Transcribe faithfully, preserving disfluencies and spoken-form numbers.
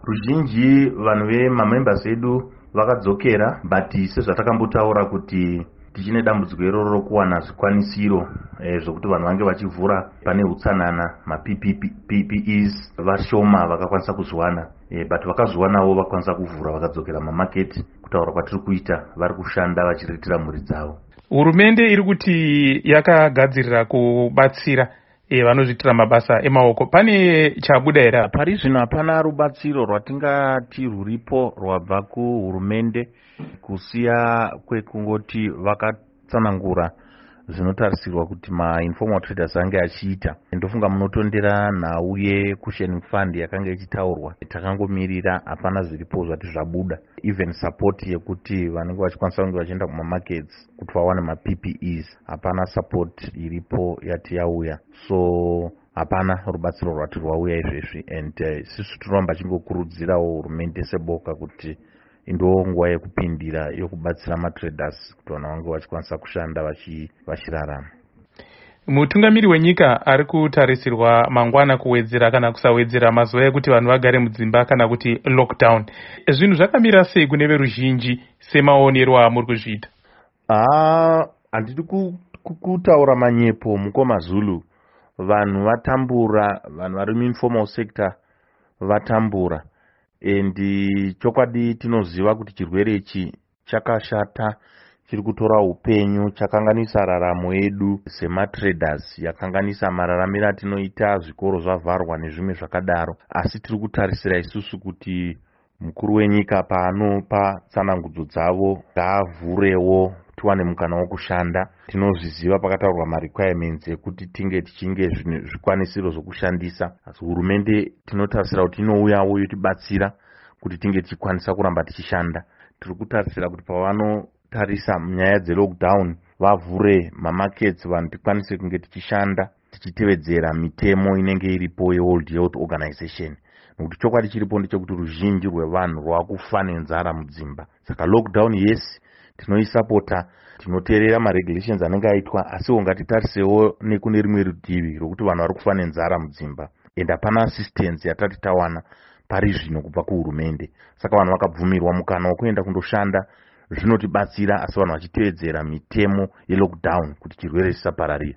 Ruzhinji vanhu vemamembers edu vakadzokera, but sezvatakambotaura kuti tichine dambudziko iroro rokuwana zvikwanisiro eh, zvokuti vanhu vange vachivhura pane utsanana ma-P P Es vashoma vakakwanisa kuzviwana, eh, but vakazviwanawo vakwanisa kuvhura vakadzokera mamaketi. Kutaura kwatiri kuita vari kushanda vachiritira mhuri dzavo. Hurumende iri kuti yakagadzirira kubatsira e, vanozviitira mabasa emaoko. Pane chabuda here? Pari zvino hapana rubatsiro rwatingati rwuripo rwabva kuhurumende kusiya kwekungoti vakatsanangura zvinotarisirwa kuti ma-informal traders ange achiita. Ndofunga munotondera nhau ye-cushioning fund yakanga ichitaurwa. Takangomirira, hapana zviripo zvati zvabuda. Even support yekuti vanenge vachikwanisa kunge vachienda kumamarkets kuti vawane ma-P P Es, hapana support iripo yati yauya. So hapana rubatsiro rwati rwauya izvezvi, and uh, sisi tinoramba chingokurudzirawo hurumende seboka kuti ndo nguva yekupindira yokubatsira matraders kuti vanhu vange vachikwanisa kushanda vachirarama. Mutungamiri wenyika ari kutarisirwa mangwana kuwedzera kana kusawedzera mazuva ekuti vanhu vagare mudzimba kana kuti lockdown. Zvinhu zvakamira sei kune veruzhinji semaonero amuri kuzviita? Ah, handidi kutaura manyepo mukoma Zulu. Vanhu vatambura, vanhu vari muinformal sector vatambura. Endi chokwadi tinoziva kuti chirwere ichi chakashata, chiri kutora upenyu, chakanganisa raramo yedu sematraders, yakanganisa mararamiro atinoita, zvikoro zvavharwa nezvimwe zvakadaro. Asi tiri kutarisira isusu kuti mukuru wenyika paanopa tsanangudzo dzavo ngaavhurewo tiwane mukana wokushanda. Tinozviziva pakataurwa ma-requirements ekuti tinge tichinge zvikwanisiro zvokushandisa. Asi hurumende tinotarisira kuti inouyawo yotibatsira kuti tinge tichikwanisa kuramba tichishanda. Tiri kutarisira kuti pavanotarisa nyaya dze-lockdown vavhure mamarkets, vanhu tikwanise kunge tichishanda tichitevedzera mitemo inenge iripo ye-World Health Organization. Nokuti chokwadi chiripo ndechekuti ruzhinji rwevanhu rwakufa nenzara mudzimba. Saka lockdown yes tinoisapota, tinoteerera ma-regulations anenge aitwa, asi ngatitarisewo nekune rimwe rutivi rokuti vanhu vari kufa nenzara mudzimba. And hapana assistance yatati tawana pari zvino kubva kuhurumende. Saka vanhu vakabvumirwa mukana wokuenda kundoshanda, zvinotibatsira, asi vanhu vachitevedzera mitemo ye-lockdown kuti chirwere chisapararira.